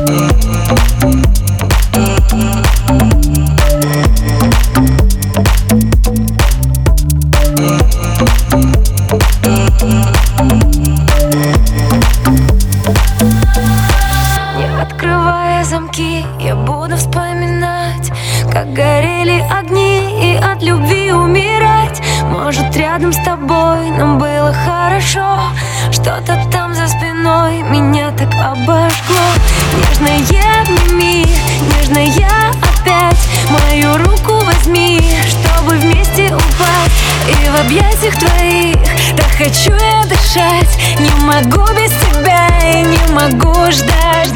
Не открывая замки, я буду вспоминать, как горели огни, и от любви умирать. Может, рядом с тобой нам было хорошо, что-то там за спиной меня так обожгло. Нежная обними, нежная опять мою руку возьми, чтобы вместе упасть. И в объятиях твоих так хочу я дышать. Не могу без тебя и не могу ждать.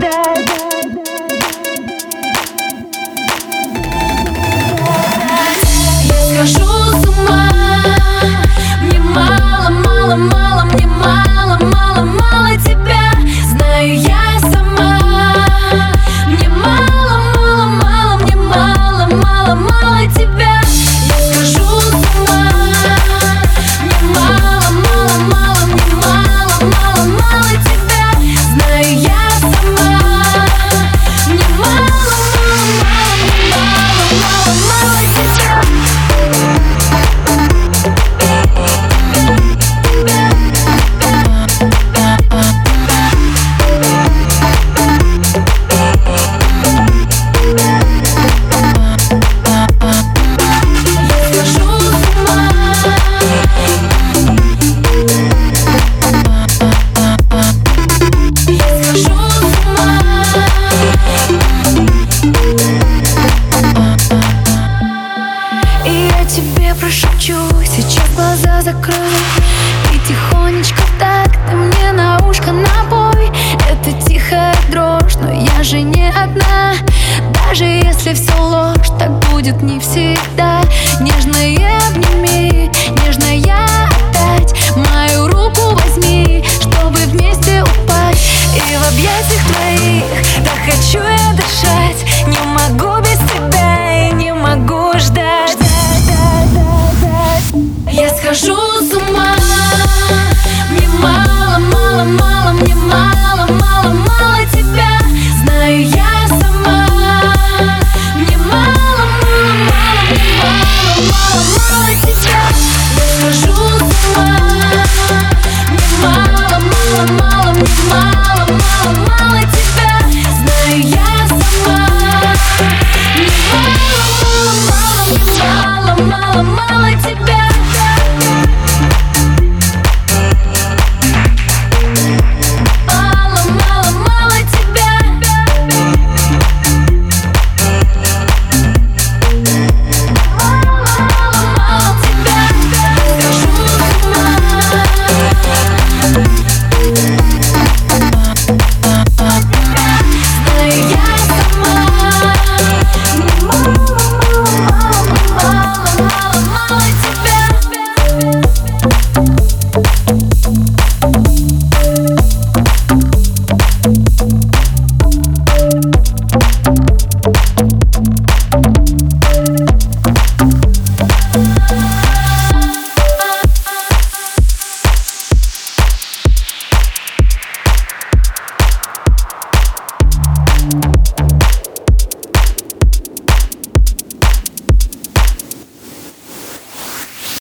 Я схожу с ума. Мне мало, мало, мало, мне мало, мало, мало тебя. Знаю я сама. Мне мало, мало, мало, мне мало, мало, мало тебя. Я схожу с ума. Мне мало, мало, мало, мне мало, мало, мало тебя. Знаю я сама. Мне мало, мало, мало, мне мало, мало, мало тебя. И я тебе прошепчу, сейчас глаза закрой и тихонечко так ты мне на ушко напой. Это тихая дрожь, но я же не одна. Даже если все ложь, так будет не всегда. Нежная обними, нежная опять мою руку возьми, чтобы вместе упасть. И в объятиях твоих так хочу я дышать. Не могу без тебя и не могу ждать. Я схожу с ума. Мне мало, мало, мало, мне мало, мало, мало тебя. Знаю я сама. Мне мало, мало, мало, мне мало, мало, мало тебя. Я схожу с ума. Мне мало, мало, мало, мне мало, мало, мало тебя. Знаю я сама. Мне мало, мало, мало, мне мало, мало, мало тебя. We'll be right back.